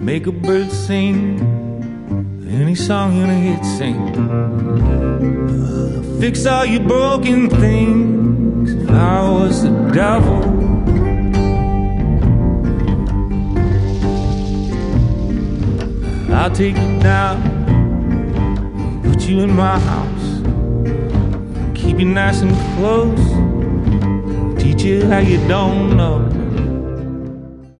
make a bird sing, any song you wanna hit, sing. Fix all your broken things. If I was the devil, I'll take you down, put you in my house, keep you nice and close, teach you how you don't know.